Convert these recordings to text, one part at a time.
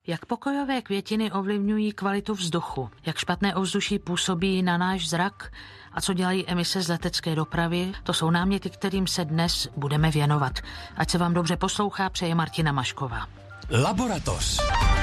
Jak pokojové květiny ovlivňují kvalitu vzduchu, jak špatné ovzduší působí na náš zrak a co dělají emise z letecké dopravy, to jsou náměty, kterým se dnes budeme věnovat. Ať se vám dobře poslouchá, přeje Martina Mašková. Laboratoř.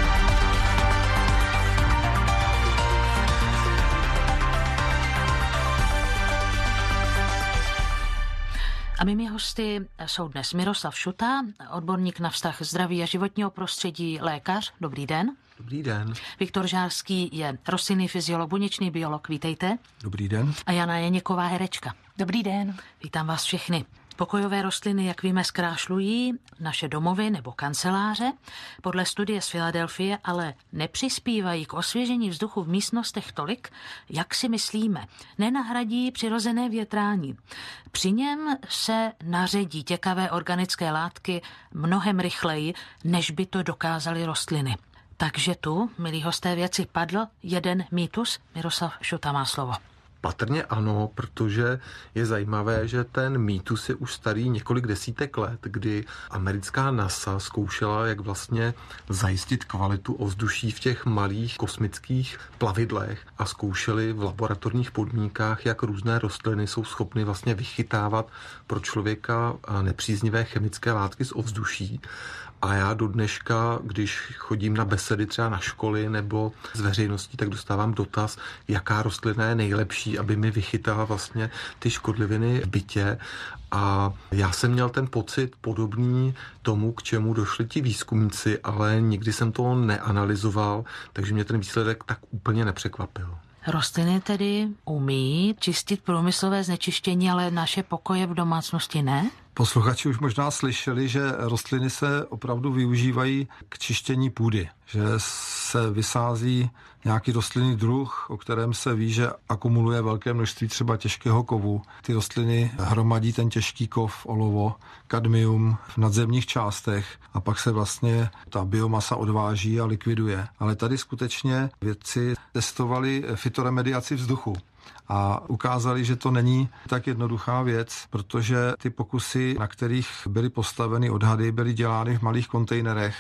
A mými hosty jsou dnes Miroslav Šuta, odborník na vztah zdraví a životního prostředí, lékař. Dobrý den. Dobrý den. Viktor Žárský je rostlinný fyziolog, buněčný biolog. Vítejte. Dobrý den. A Jana Janěková, herečka. Dobrý den. Vítám vás všechny. Pokojové rostliny, jak víme, zkrášlují naše domovy nebo kanceláře. Podle studie z Filadelfie ale nepřispívají k osvěžení vzduchu v místnostech tolik, jak si myslíme. Nenahradí přirozené větrání. Při něm se naředí těkavé organické látky mnohem rychleji, než by to dokázaly rostliny. Takže tu, milí hosté, věci padl jeden mýtus. Miroslav Šuta má slovo. Patrně ano, protože je zajímavé, že ten mýtus je už starý několik desítek let, kdy americká NASA zkoušela, jak vlastně zajistit kvalitu ovzduší v těch malých kosmických plavidlech a zkoušeli v laboratorních podmínkách, jak různé rostliny jsou schopny vlastně vychytávat pro člověka nepříznivé chemické látky z ovzduší. A já do dneška, když chodím na besedy třeba na školy nebo s veřejností, tak dostávám dotaz, jaká rostlina je nejlepší, aby mi vychytala vlastně ty škodliviny v bytě. A já jsem měl ten pocit podobný tomu, k čemu došli ti výzkumníci, ale nikdy jsem to neanalyzoval, takže mě ten výsledek tak úplně nepřekvapil. Rostliny tedy umí čistit průmyslové znečištění, ale naše pokoje v domácnosti ne? Posluchači už možná slyšeli, že rostliny se opravdu využívají k čištění půdy, že se vysází nějaký rostlinný druh, o kterém se ví, že akumuluje velké množství třeba těžkého kovu. Ty rostliny hromadí ten těžký kov, olovo, kadmium v nadzemních částech a pak se vlastně ta biomasa odváží a likviduje. Ale tady skutečně vědci testovali fytoremediaci vzduchu. A ukázali, že to není tak jednoduchá věc, protože ty pokusy, na kterých byly postaveny odhady, byly dělány v malých kontejnerech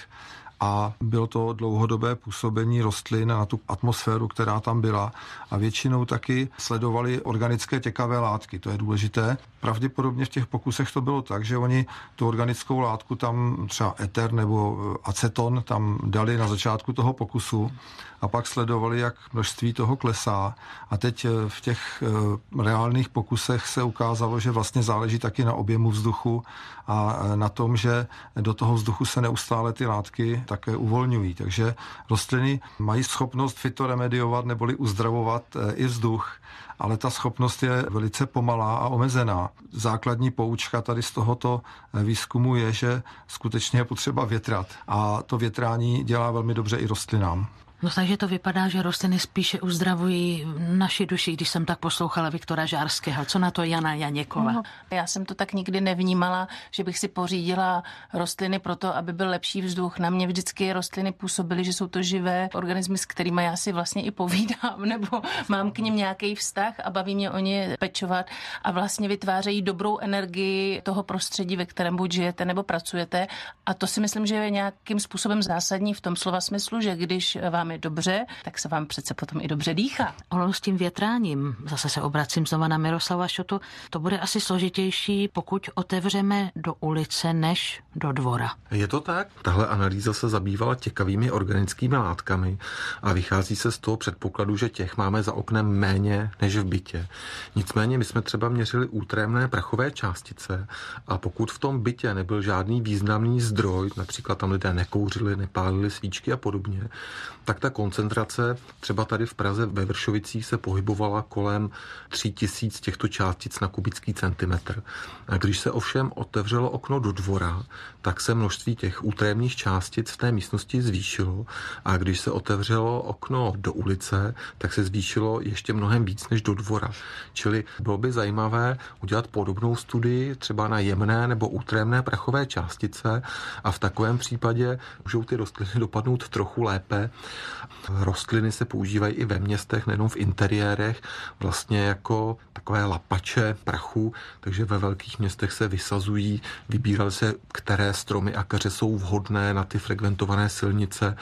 a bylo to dlouhodobé působení rostlin na tu atmosféru, která tam byla. A většinou taky sledovali organické těkavé látky, to je důležité. Pravděpodobně v těch pokusech to bylo tak, že oni tu organickou látku tam třeba eter nebo aceton tam dali na začátku toho pokusu a pak sledovali, jak množství toho klesá. A teď v těch reálných pokusech se ukázalo, že vlastně záleží taky na objemu vzduchu a na tom, že do toho vzduchu se neustále ty látky také uvolňují. Takže rostliny mají schopnost fytoremediovat neboli uzdravovat i vzduch, ale ta schopnost je velice pomalá a omezená. Základní poučka tady z tohoto výzkumu je, že skutečně je potřeba větrat a to větrání dělá velmi dobře i rostlinám. No takže to vypadá, že rostliny spíše uzdravují naši duši, když jsem tak poslouchala Viktora Žárského. Co na to Jana Janěková? No, já jsem to tak nikdy nevnímala, že bych si pořídila rostliny proto, aby byl lepší vzduch. Na mě vždycky rostliny působily, že jsou to živé organismy, s kterými já si vlastně i povídám, nebo mám k nim nějaký vztah a baví mě o ně pečovat a vlastně vytvářejí dobrou energii toho prostředí, ve kterém buď žijete nebo pracujete. A to si myslím, že je nějakým způsobem zásadní v tom slova smyslu, že když vám je dobře, tak se vám přece potom i dobře dýchá. Ono s tím větráním, zase se obracím znova na Miroslava Šutu, to bude asi složitější, pokud otevřeme do ulice než do dvora. Je to tak? Tahle analýza se zabývala těkavými organickými látkami a vychází se z toho předpokladu, že těch máme za oknem méně než v bytě. Nicméně my jsme třeba měřili ultrémné prachové částice a pokud v tom bytě nebyl žádný významný zdroj, například tam lidé nekouřili, nepálili svíčky a podobně, tak ta koncentrace třeba tady v Praze ve Vršovicích se pohybovala kolem 3000 těchto částic na kubický centimetr. A když se ovšem otevřelo okno do dvora, tak se množství těch ultrémních částic v té místnosti zvýšilo a když se otevřelo okno do ulice, tak se zvýšilo ještě mnohem víc než do dvora. Čili bylo by zajímavé udělat podobnou studii třeba na jemné nebo ultrémné prachové částice a v takovém případě můžou ty rostliny dopadnout trochu lépe. Rostliny se používají i ve městech, nejenom v interiérech, vlastně jako takové lapače prachu, takže ve velkých městech se vysazují, vybíraly se, které stromy a keře jsou vhodné na ty frekventované silnice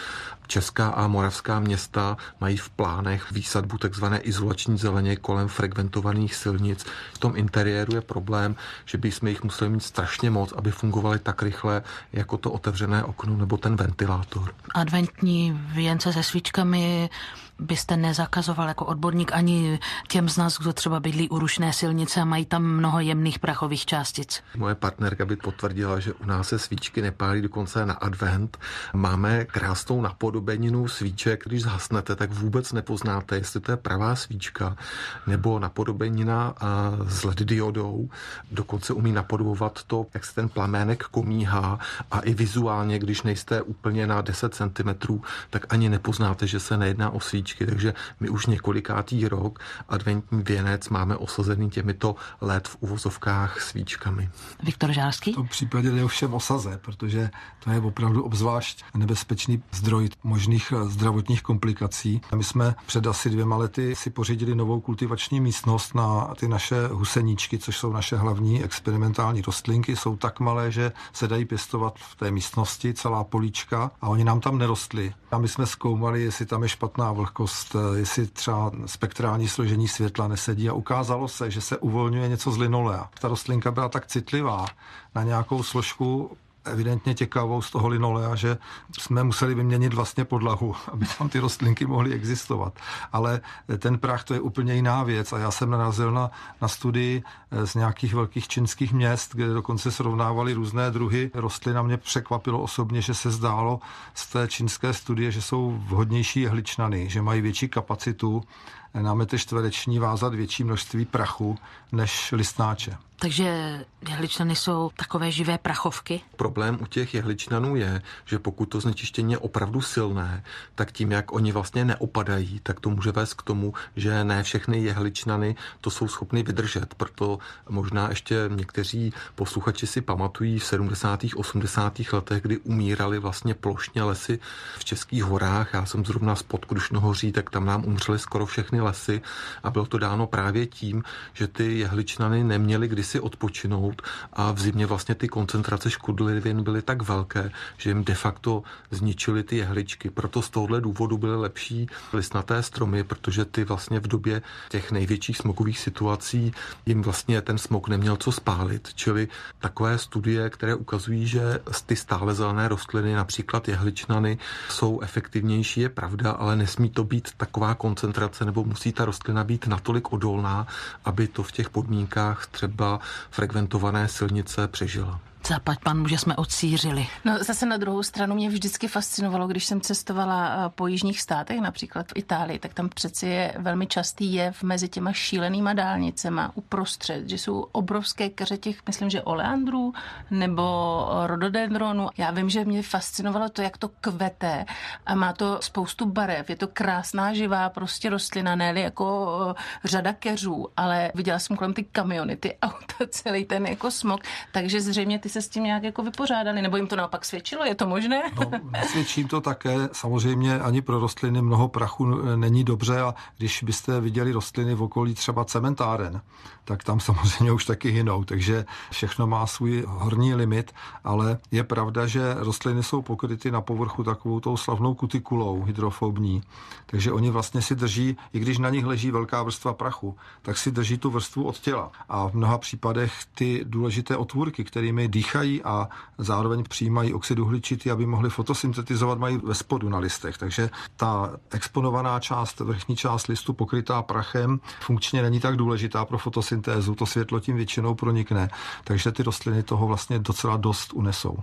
Česká a moravská města mají v plánech výsadbu takzvané izolační zeleně kolem frekventovaných silnic. V tom interiéru je problém, že bychom jich museli mít strašně moc, aby fungovaly tak rychle, jako to otevřené okno nebo ten ventilátor. Adventní věnce se svíčkami byste nezakazoval jako odborník ani těm z nás, kdo třeba bydlí u rušné silnice a mají tam mnoho jemných prachových částic? Moje partnerka by potvrdila, že u nás se svíčky nepálí dokonce na advent. Máme krásnou napodobeninu svíček, když zhasnete, tak vůbec nepoznáte, jestli to je pravá svíčka nebo napodobenina s LED diodou. Dokonce umí napodobovat to, jak se ten plamének komíhá, a i vizuálně, když nejste úplně na 10 cm, tak ani nepoznáte, že se nejedná o svíčky. Takže my už několikátý rok adventní věnec máme osazený těmito LED v uvozovkách svíčkami. Viktor Žárský? V tom případě je ovšem osaze, protože to je opravdu obzvlášť nebezpečný zdroj možných zdravotních komplikací. My jsme před asi 2 lety si pořídili novou kultivační místnost na ty naše huseníčky, což jsou naše hlavní experimentální rostlinky. Jsou tak malé, že se dají pěstovat v té místnosti, celá políčka, a oni nám tam nerostli. A my jsme zkoumali, jestli tam je špatná vlhkost, jestli třeba spektrální složení světla nesedí, a ukázalo se, že se uvolňuje něco z linolea. Ta rostlinka byla tak citlivá na nějakou složku evidentně těkavou z toho linolea, že jsme museli vyměnit vlastně podlahu, aby tam ty rostlinky mohly existovat. Ale ten prach, to je úplně jiná věc, a já jsem narazil na studii z nějakých velkých čínských měst, kde dokonce srovnávali různé druhy rostlin, a mě překvapilo osobně, že se zdálo z té čínské studie, že jsou vhodnější jehličnany, že mají větší kapacitu na metr čtvereční vázat větší množství prachu než listnáče. Takže jehličnany jsou takové živé prachovky? Problém u těch jehličnanů je, že pokud to znečištění je opravdu silné, tak tím, jak oni vlastně neopadají, tak to může vést k tomu, že ne všechny jehličnany to jsou schopny vydržet. Proto možná ještě někteří posluchači si pamatují v 70. 80. letech, kdy umíraly vlastně plošně lesy v Českých horách. Já jsem zrovna spod Krušnohoří, tak tam nám umřely skoro všechny lesy, a bylo to dáno právě tím, že ty jehličnany neměly kdy si odpočinout, a v zimě vlastně ty koncentrace škodlivin byly tak velké, že jim de facto zničily ty jehličky. Proto z tohohle důvodu byly lepší listnaté stromy, protože ty vlastně v době těch největších smogových situací jim vlastně ten smog neměl co spálit. Čili takové studie, které ukazují, že ty stále zelené rostliny, například jehličnany, jsou efektivnější, je pravda, ale nesmí to být taková koncentrace, nebo musí ta rostlina být natolik odolná, aby to v těch podmínkách třeba frekventované silnice přežila. Zaplať pánbůh, že jsme odsířili. No zase na druhou stranu mě vždycky fascinovalo, když jsem cestovala po jižních státech, například v Itálii, tak tam přeci je velmi častý jev mezi těma šílenýma dálnicema uprostřed, že jsou obrovské keře těch, myslím, že oleandrů nebo rhododendronů. Já vím, že mě fascinovalo to, jak to kvete a má to spoustu barev. Je to krásná živá prostě rostlina, ne jako řada keřů, ale viděla jsem kolem ty kamiony, ty auta, celý ten jako smog, takže zřejmě ty se s tím nějak jako vypořádali, nebo jim to naopak svědčilo, je to možné? No, nesvědčím to také, samozřejmě ani pro rostliny mnoho prachu není dobře, a když byste viděli rostliny v okolí třeba cementáren, tak tam samozřejmě už taky hynou, takže všechno má svůj horní limit, ale je pravda, že rostliny jsou pokryty na povrchu takovou tou slavnou kutikulou hydrofobní, takže oni vlastně si drží, i když na nich leží velká vrstva prachu, tak si drží tu vrstvu od těla, a v mnoha případech ty důležité otvůrky, kterými dýchají a zároveň přijímají oxid uhličitý, aby mohli fotosyntetizovat, mají ve spodu na listech. Takže ta exponovaná část, vrchní část listu pokrytá prachem, funkčně není tak důležitá pro fotosyntézu, to světlo tím většinou pronikne. Takže ty rostliny toho vlastně docela dost unesou.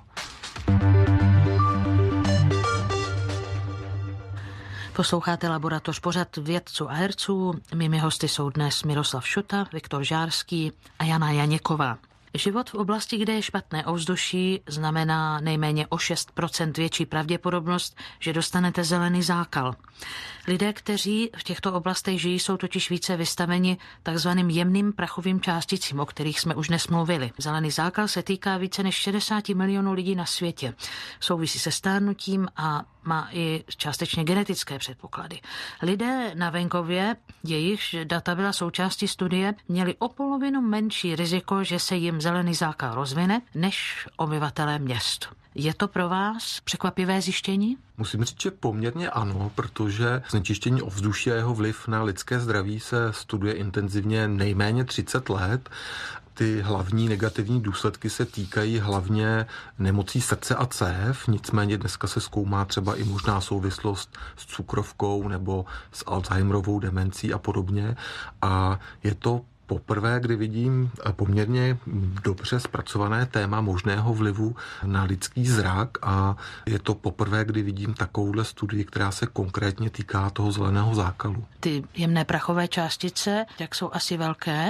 Posloucháte Laboratoř, pořad vědců a herců. Mými hosty jsou dnes Miroslav Šuta, Viktor Žárský a Jana Janěková. Život v oblasti, kde je špatné ovzduší, znamená nejméně o 6% větší pravděpodobnost, že dostanete zelený zákal. Lidé, kteří v těchto oblastech žijí, jsou totiž více vystaveni takzvaným jemným prachovým částicím, o kterých jsme už dnes mluvili. Zelený zákal se týká více než 60 milionů lidí na světě. Souvisí se stárnutím a má i částečně genetické předpoklady. Lidé na venkově, jejichž data byla součástí studie, měli o polovinu menší riziko, že se jim zelený zákal rozvine než obyvatelé měst. Je to pro vás překvapivé zjištění? Musím říct, že poměrně ano, protože znečištění ovzduší a jeho vliv na lidské zdraví se studuje intenzivně nejméně 30 let. Ty hlavní negativní důsledky se týkají hlavně nemocí srdce a cév, nicméně dneska se zkoumá třeba i možná souvislost s cukrovkou nebo s Alzheimerovou demencí a podobně. A je to poprvé, kdy vidím poměrně dobře zpracované téma možného vlivu na lidský zrak a je to poprvé, kdy vidím takovouhle studii, která se konkrétně týká toho zeleného zákalu. Ty jemné prachové částice, jak jsou asi velké?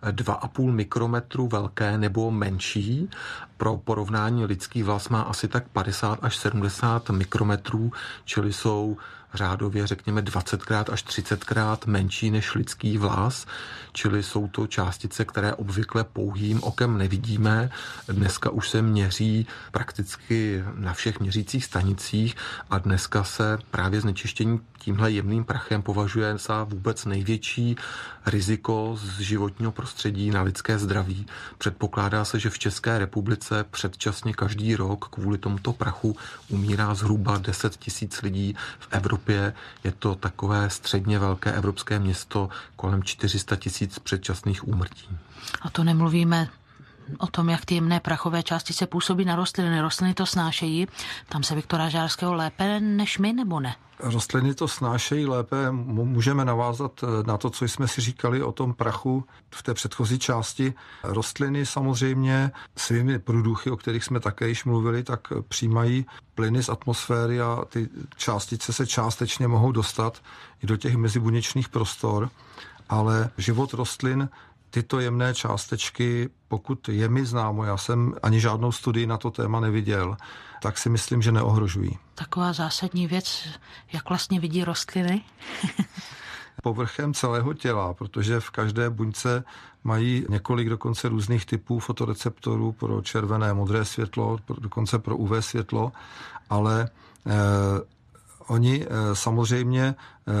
2,5 mikrometru velké nebo menší. Pro porovnání lidský vlas má asi tak 50 až 70 mikrometrů, čili jsou řádově řekněme 20krát až 30krát menší než lidský vlas, čili jsou to částice, které obvykle pouhým okem nevidíme. Dneska už se měří prakticky na všech měřících stanicích a dneska se právě znečištění tímhle jemným prachem považuje za vůbec největší riziko z životního prostředí na lidské zdraví. Předpokládá se, že v České republice předčasně každý rok kvůli tomuto prachu umírá zhruba 10 000 lidí. V Evropě je to takové středně velké evropské město, kolem 400 000 předčasných úmrtí. A to nemluvíme o tom, jak ty jemné prachové částice působí na rostliny. Rostliny to snášejí. Tam se Viktora Žďárského lépe než my, nebo ne? Rostliny to snášejí lépe. Můžeme navázat na to, co jsme si říkali o tom prachu v té předchozí části. Rostliny samozřejmě svými průduchy, o kterých jsme také již mluvili, tak přijímají plyny z atmosféry a ty částice se částečně mohou dostat i do těch mezibuněčných prostor, ale život rostlin tyto jemné částečky, pokud je mi známo, já jsem ani žádnou studii na to téma neviděl, tak si myslím, že neohrožují. Taková zásadní věc, jak vlastně vidí rostliny? Povrchem celého těla, protože v každé buňce mají několik dokonce různých typů fotoreceptorů pro červené, modré světlo, dokonce pro UV světlo, ale oni samozřejmě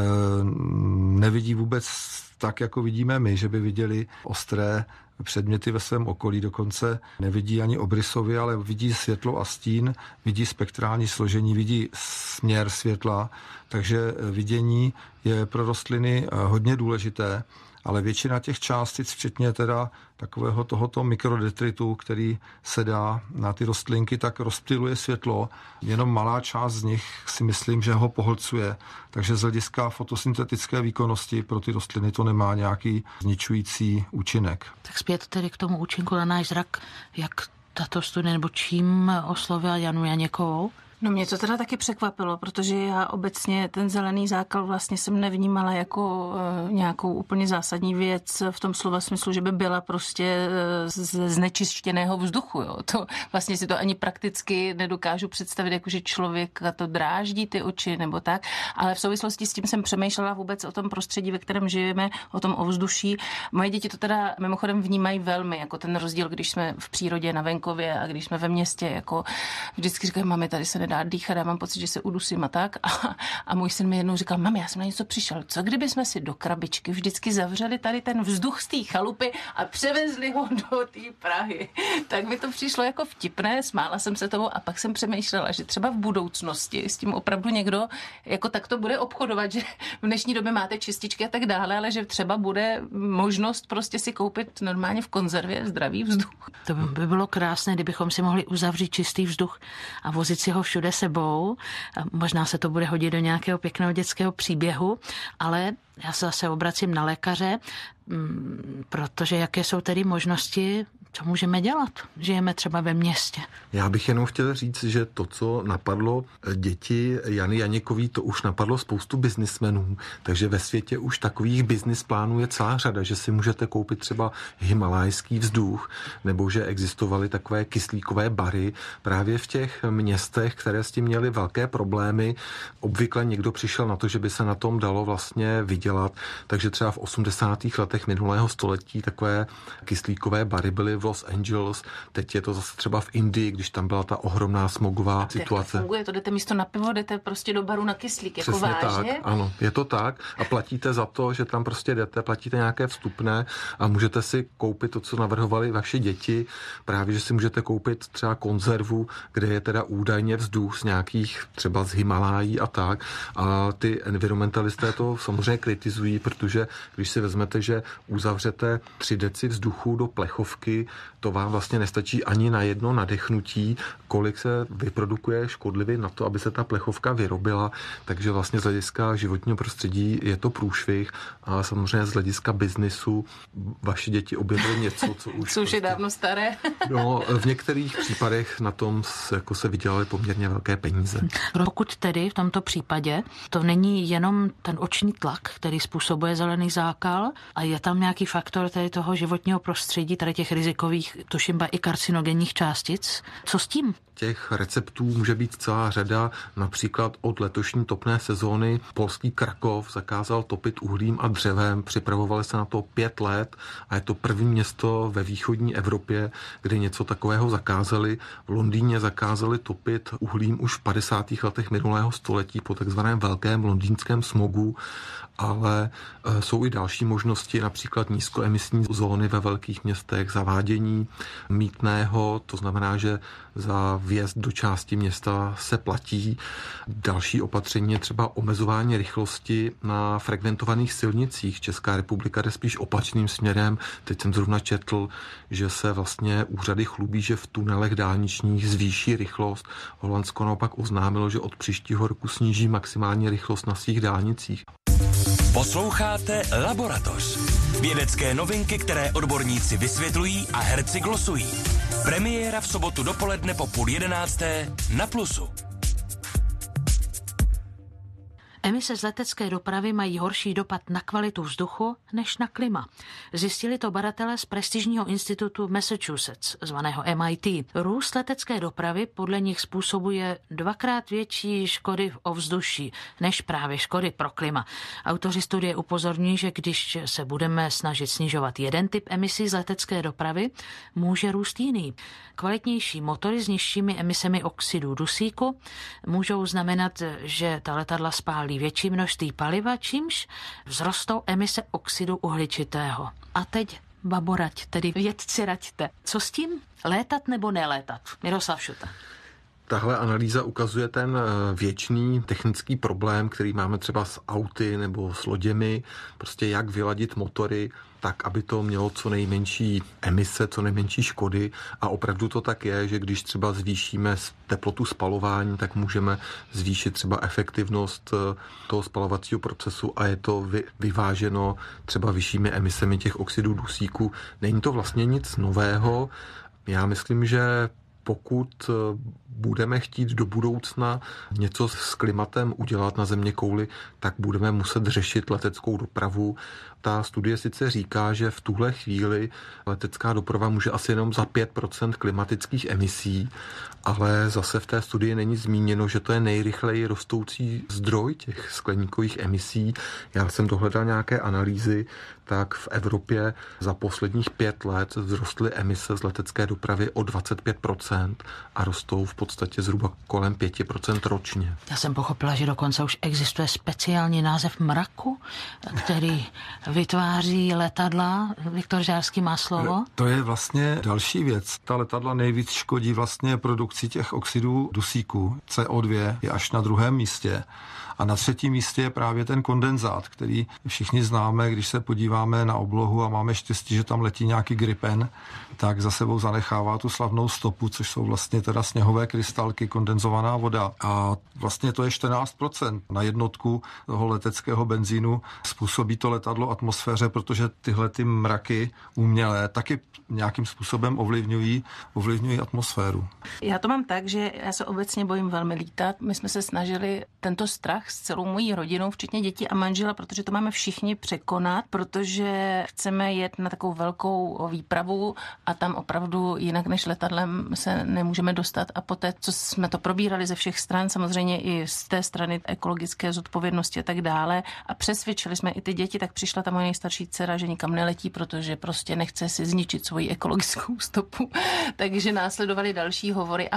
nevidí vůbec tak, jako vidíme my, že by viděli ostré předměty ve svém okolí, dokonce nevidí ani obrysově, ale vidí světlo a stín, vidí spektrální složení, vidí směr světla, takže vidění je pro rostliny hodně důležité, ale většina těch částic, včetně teda takového tohoto mikrodetritu, který se dá na ty rostlinky, tak rozptyluje světlo. Jenom malá část z nich si myslím, že ho pohlcuje. Takže z hlediska fotosyntetické výkonnosti pro ty rostliny to nemá nějaký zničující účinek. Tak zpět tedy k tomu účinku na náš zrak, jak tato studie nebo čím oslovila Janu Janěkovou? No mě to teda taky překvapilo, protože já obecně ten zelený zákal vlastně jsem nevnímala jako nějakou úplně zásadní věc v tom slova smyslu, že by byla prostě z znečištěného vzduchu. Jo. To vlastně si to ani prakticky nedokážu představit, jakože člověka to dráždí ty oči nebo tak, ale v souvislosti s tím jsem přemýšlela vůbec o tom prostředí, ve kterém žijeme, o tom ovzduší. Moje děti to teda mimochodem vnímají velmi, jako ten rozdíl, když jsme v přírodě na venkově a když jsme ve městě, jako vždycky říkají, mami, tady se nedá dýchat, já mám pocit, že se udusím a tak. A můj syn mi jednou říkal, mami, já jsem na něco přišel. Co kdyby jsme si do krabičky vždycky zavřeli tady ten vzduch z té chalupy a převezli ho do té Prahy? Tak mi to přišlo jako vtipné, smála jsem se tomu a pak jsem přemýšlela, že třeba v budoucnosti s tím opravdu někdo jako takto bude obchodovat, že v dnešní době máte čističky a tak dále, ale že třeba bude možnost prostě si koupit normálně v konzervě zdravý vzduch. To by bylo krásné, kdybychom si mohli uzavřít čistý vzduch a vozit si ho všude sebou. Možná se to bude hodit do nějakého pěkného dětského příběhu, ale já se zase obracím na lékaře, protože jaké jsou tedy možnosti, co můžeme dělat? Žijeme třeba ve městě. Já bych jenom chtěl říct, že to, co napadlo děti Jany Janěkový, to už napadlo spoustu biznismenů, takže ve světě už takových biznis plánů je celá řada, že si můžete koupit třeba himalajský vzduch, nebo že existovaly takové kyslíkové bary právě v těch městech, které s tím měly velké problémy. Obvykle někdo přišel na to, že by se na tom dalo vlastně vydělat, takže třeba v 80. letech minulého století takové kyslíkové bary byly v Los Angeles, teď je to zase třeba v Indii, když tam byla ta ohromná smogová situace. Jak funguje to? Jdete místo na pivo, jdete prostě do baru na kyslík, jako Přesně vážně? tak, ano, je to tak a platíte za to, že tam prostě jdete, platíte nějaké vstupné a můžete si koupit to, co navrhovali vaše děti, právě, že si můžete koupit třeba konzervu, kde je teda údajně vzduch z nějakých třeba z Himalájí a tak. A ty environmentalisté to samozřejmě kritizují, protože když si vezmete, že uzavřete 3 deci vzduchu do plechovky, to vám vlastně nestačí ani na jedno nadechnutí, kolik se vyprodukuje škodlivin na to, aby se ta plechovka vyrobila, takže vlastně z hlediska životního prostředí je to průšvih, ale samozřejmě z hlediska biznisu vaše děti objevily něco, co už je dávno staré. No, v některých případech na tom jako se vydělaly poměrně velké peníze. Pokud tedy v tomto případě to není jenom ten oční tlak, který způsobuje zelený zákal a je tam nějaký faktor tady toho životního prostředí, tady těch rizikových, tuším, i karcinogenních částic, co s tím? Těch receptů může být celá řada, například od letošní topné sezóny polský Krakov zakázal topit uhlím a dřevem, připravovali se na to 5 let a je to první město ve východní Evropě, kde něco takového zakázali. V Londýně zakázali topit uhlím už v 50. letech minulého století po takzvaném velkém londýnském smogu, ale jsou i další možnosti, například nízkoemisní zóny ve velkých městech, zavádění mýtného, to znamená, že za vjezd do části města se platí. Další opatření je třeba omezování rychlosti na frekventovaných silnicích. Česká republika jde spíš opačným směrem. Teď jsem zrovna četl, že se vlastně úřady chlubí, že v tunelech dálničních zvýší rychlost. Holandsko naopak oznámilo, že od příštího roku sníží maximální rychlost na svých dálnicích. Posloucháte Laboratoř. Vědecké novinky, které odborníci vysvětlují a herci glosují. Premiéra v sobotu dopoledne po 10:30 na Plusu. Emise z letecké dopravy mají horší dopad na kvalitu vzduchu než na klima. Zjistili to badatelé z prestižního institutu Massachusetts, zvaného MIT. Růst letecké dopravy podle nich způsobuje 2krát větší škody v ovzduší než právě škody pro klima. Autoři studie upozorňují, že když se budeme snažit snižovat jeden typ emisí z letecké dopravy, může růst jiný. Kvalitnější motory s nižšími emisemi oxidu dusíku můžou znamenat, že ta letadla spálí větší množství paliva, čímž vzrostou emise oxidu uhličitého. A teď baborať, tedy vědci raďte. Co s tím? Létat nebo nelétat? Miroslav Šuta. Tahle analýza ukazuje ten věčný technický problém, který máme třeba s auty nebo s loděmi, prostě jak vyladit motory tak, aby to mělo co nejmenší emise, co nejmenší škody a opravdu to tak je, že když třeba zvýšíme teplotu spalování, tak můžeme zvýšit třeba efektivnost toho spalovacího procesu a je to vyváženo třeba vyššími emisemi těch oxidů dusíku. Není to vlastně nic nového. Já myslím, že pokud budeme chtít do budoucna něco s klimatem udělat na zeměkouli, tak budeme muset řešit leteckou dopravu. Ta studie sice říká, že v tuhle chvíli letecká doprava může asi jenom za 5% klimatických emisí, ale zase v té studii není zmíněno, že to je nejrychleji rostoucí zdroj těch skleníkových emisí. Já jsem dohledal nějaké analýzy, tak v Evropě za posledních 5 let vzrostly emise z letecké dopravy o 25% a rostou v podstatě zhruba kolem 5% ročně. Já jsem pochopila, že dokonce už existuje speciální název mraku, který vytváří letadla. Viktor Žárský má slovo. To je vlastně další věc. Ta letadla nejvíc škodí vlastně produkci těch oxidů dusíku. CO2 je až na 2. místě. A na 3. místě je právě ten kondenzát, který všichni známe, když se podíváme na oblohu a máme štěstí, že tam letí nějaký Gripen, tak za sebou zanechává tu slavnou stopu, což jsou vlastně teda sněhové krystalky, kondenzovaná voda. A vlastně to je 14% na jednotku toho leteckého benzínu. Způsobí to letadlo atmosféře, protože tyhle ty mraky umělé taky nějakým způsobem ovlivňují atmosféru. Já to mám tak, že já se obecně bojím velmi lítat. My jsme se snažili tento strach s celou mojí rodinou, včetně dětí a manžela, protože to máme všichni překonat, protože chceme jet na takovou velkou výpravu a tam opravdu jinak než letadlem se se nemůžeme dostat. A poté, co jsme to probírali ze všech stran, samozřejmě i z té strany ekologické zodpovědnosti a tak dále, a přesvědčili jsme i ty děti, tak přišla ta moje nejstarší dcera, že nikam neletí, protože prostě nechce si zničit svoji ekologickou stopu. Takže následovaly další hovory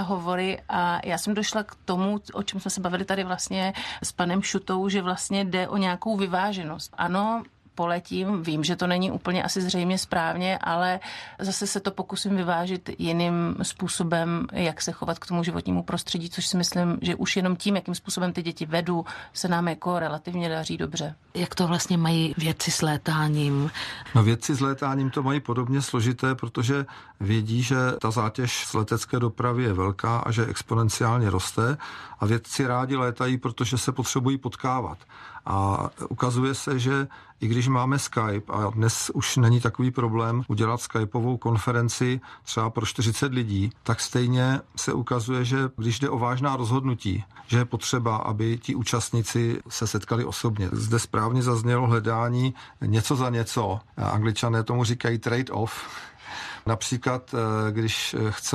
a já jsem došla k tomu, o čem jsme se bavili tady vlastně s panem Šutou, že vlastně jde o nějakou vyváženost. Ano, poletím, vím, že to není úplně asi zřejmě správně, ale zase se to pokusím vyvážit jiným způsobem, jak se chovat k tomu životnímu prostředí, což si myslím, že už jenom tím, jakým způsobem ty děti vedu, se nám jako relativně daří dobře. Jak to vlastně mají vědci s létáním? No, vědci s létáním to mají podobně složité, protože vědí, že ta zátěž z letecké dopravy je velká a že exponenciálně roste a vědci rádi létají, protože se potřebují potkávat. A ukazuje se, že i když máme Skype, a dnes už není takový problém udělat skypovou konferenci třeba pro 40 lidí, tak stejně se ukazuje, že když jde o vážná rozhodnutí, že je potřeba, aby ti účastníci se setkali osobně. Zde správně zaznělo hledání něco za něco. Angličané tomu říkají trade-off. Například, když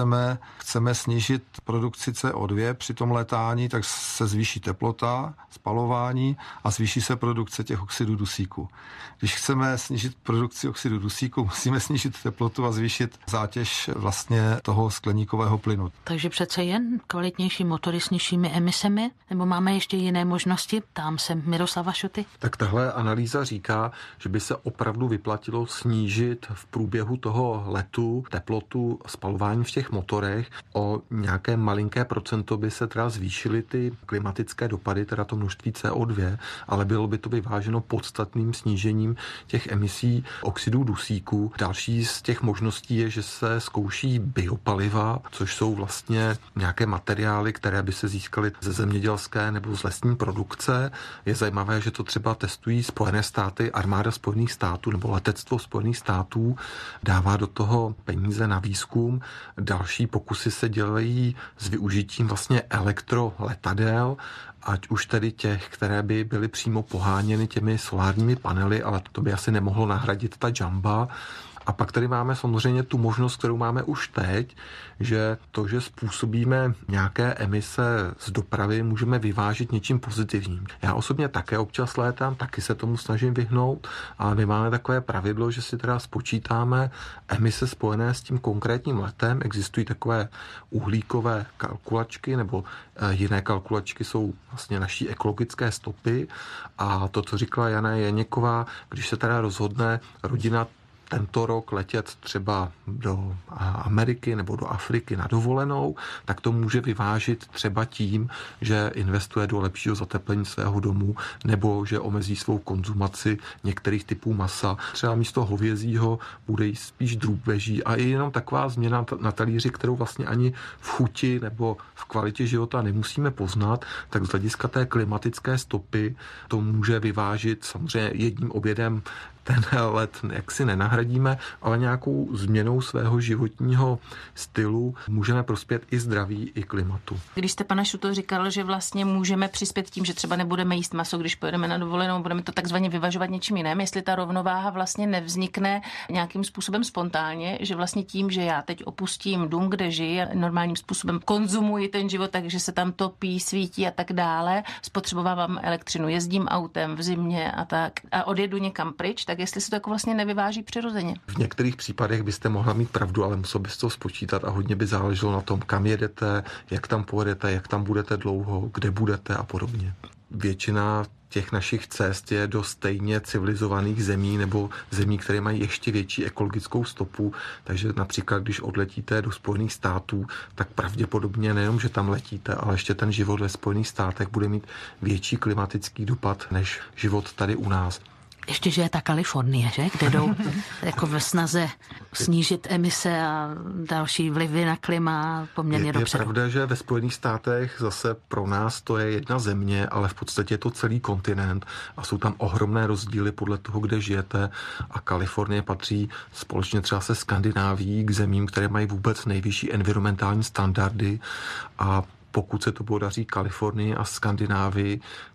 chceme snížit produkci CO2 při tom létání, tak se zvýší teplota, spalování a zvýší se produkce těch oxidů dusíku. Když chceme snížit produkci oxidu dusíku, musíme snížit teplotu a zvýšit zátěž vlastně toho skleníkového plynu. Takže přece jen kvalitnější motory s nižšími emisemi? Nebo máme ještě jiné možnosti? Ptám se Miroslava Šuty. Tak tahle analýza říká, že by se opravdu vyplatilo snížit v průběhu toho letu teplotu spalování v těch motorech. O nějaké malinké procento by se teda zvýšily ty klimatické dopady, teda to množství CO2, ale bylo by to vyváženo podstatným snížením těch emisí oxidů dusíku. Další z těch možností je, že se zkouší biopaliva, což jsou vlastně nějaké materiály, které by se získaly ze zemědělské nebo z lesní produkce. Je zajímavé, že to třeba testují Spojené státy, armáda Spojených států nebo letectvo Spojených států dává do toho peníze na výzkum. Další pokusy se dělají s využitím vlastně elektroletadel, ať už tedy těch, které by byly přímo poháněny těmi solárními panely, ale to by asi nemohlo nahradit ta Jamba. A pak tady máme samozřejmě tu možnost, kterou máme už teď, že to, že způsobíme nějaké emise z dopravy, můžeme vyvážit něčím pozitivním. Já osobně také občas létám, taky se tomu snažím vyhnout, ale my máme takové pravidlo, že si teda spočítáme emise spojené s tím konkrétním letem. Existují takové uhlíkové kalkulačky, nebo jiné kalkulačky jsou vlastně naší ekologické stopy. A to, co říkala Jana Janěková, když se teda rozhodne rodina tento rok letět třeba do Ameriky nebo do Afriky na dovolenou, tak to může vyvážit třeba tím, že investuje do lepšího zateplení svého domu nebo že omezí svou konzumaci některých typů masa. Třeba místo hovězího bude jíst spíš drůbeží a je jenom taková změna na talíři, kterou vlastně ani v chuti nebo v kvalitě života nemusíme poznat, tak z hlediska té klimatické stopy to může vyvážit samozřejmě jedním obědem. Ten let jaksi nenahradíme, ale nějakou změnou svého životního stylu můžeme prospět i zdraví, i klimatu. Když jste, pane Šuto, říkal, že vlastně můžeme přispět tím, že třeba nebudeme jíst maso, když pojedeme na dovolenou, budeme to takzvaně vyvažovat něčím jiným, jestli ta rovnováha vlastně nevznikne nějakým způsobem spontánně, že vlastně tím, že já teď opustím dům, kde žiji a normálním způsobem konzumuji ten život, takže se tam topí, svítí a tak dále, spotřebovávám elektřinu, jezdím autem v zimě a tak a odjedu někam pryč, tak jestli se to jako vlastně nevyváží přirozeně. V některých případech byste mohla mít pravdu, ale musel byste to spočítat a hodně by záleželo na tom, kam jedete, jak tam pojedete, jak tam budete dlouho, kde budete a podobně. Většina těch našich cest je do stejně civilizovaných zemí nebo zemí, které mají ještě větší ekologickou stopu, takže například, když odletíte do Spojených států, tak pravděpodobně nejenom, že tam letíte, ale ještě ten život ve Spojených státech bude mít větší klimatický dopad než život tady u nás. Ještě, že je ta Kalifornie, že? Kde jdou jako ve snaze snížit emise a další vlivy na klima poměrně dopředu. Je pravda, že ve Spojených státech zase pro nás to je jedna země, ale v podstatě je to celý kontinent a jsou tam ohromné rozdíly podle toho, kde žijete a Kalifornie patří společně třeba se Skandinávií k zemím, které mají vůbec nejvyšší environmentální standardy a pokud se to podaří Kalifornii a Skandinávii,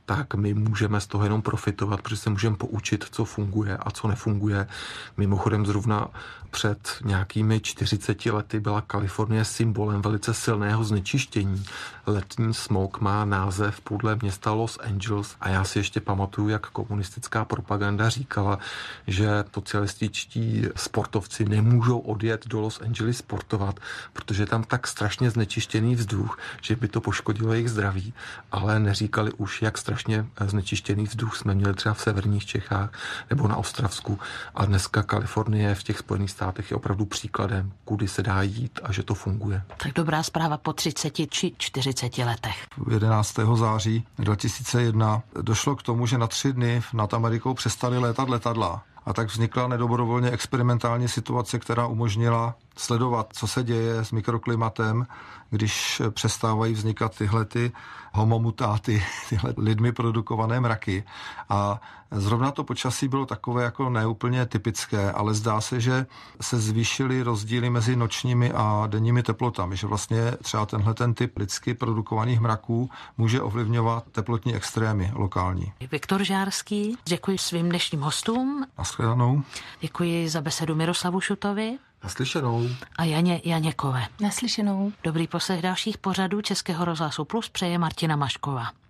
tak my můžeme z toho jenom profitovat, protože se můžeme poučit, co funguje a co nefunguje. Mimochodem zrovna před nějakými 40 lety byla Kalifornie symbolem velice silného znečištění. Letní smog má název podle města Los Angeles a já si ještě pamatuju, jak komunistická propaganda říkala, že socialističtí sportovci nemůžou odjet do Los Angeles sportovat, protože je tam tak strašně znečištěný vzduch, že by to poškodilo jejich zdraví, ale neříkali už, jak strašně znečištěný vzduch jsme měli třeba v severních Čechách nebo na Ostravsku. A dneska Kalifornie v těch Spojených státech je opravdu příkladem, kudy se dá jít a že to funguje. Tak dobrá zpráva po 30 či 40 letech. 11. září 2001 došlo k tomu, že na 3 dny nad Amerikou přestaly létat letadla. A tak vznikla nedobrovolně experimentální situace, která umožnila sledovat, co se děje s mikroklimatem, když přestávají vznikat tyhle ty homomutáty, tyhle lidmi produkované mraky. A zrovna to počasí bylo takové jako neúplně typické, ale zdá se, že se zvýšily rozdíly mezi nočními a denními teplotami, že vlastně třeba ten typ lidsky produkovaných mraků může ovlivňovat teplotní extrémy lokální. Viktor Žárský, děkuji svým dnešním hostům. Nashledanou. Děkuji za besedu Miroslavu Šutovi. Naslyšenou. A Janě Janěkové. Naslyšenou. Dobrý poslech dalších pořadů Českého rozhlasu Plus přeje Martina Mašková.